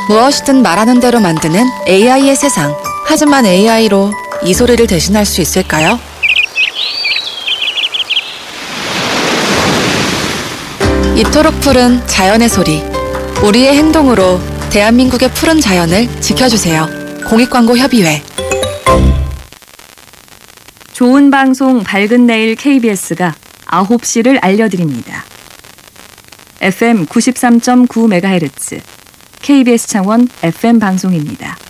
무엇이든 말하는 대로 만드는 AI의 세상. 하지만 AI로 이 소리를 대신할 수 있을까요? 이토록 푸른 자연의 소리. 우리의 행동으로 대한민국의 푸른 자연을 지켜주세요. 공익광고협의회. 좋은 방송 밝은 내일 KBS가 9시를 알려드립니다. FM 93.9MHz KBS 창원 FM 방송입니다.